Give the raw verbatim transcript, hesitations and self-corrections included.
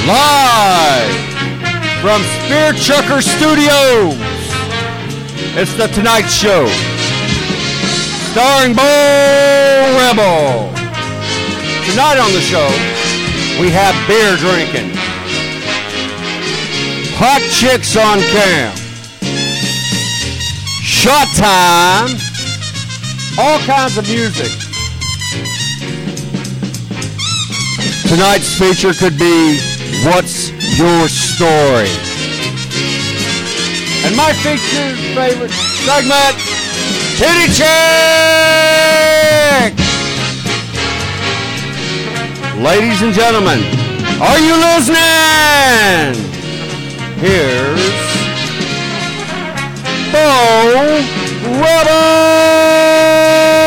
Live from Spear Chucker Studios, it's The Tonight Show, starring Bo Rebel. Tonight on the show, we have beer drinking, hot chicks on cam, shot time, all kinds of music. Tonight's feature could be What's Your Story? And my feature favorite segment, Titty Check! Ladies and gentlemen, are you listening? Here's Bo Rebel!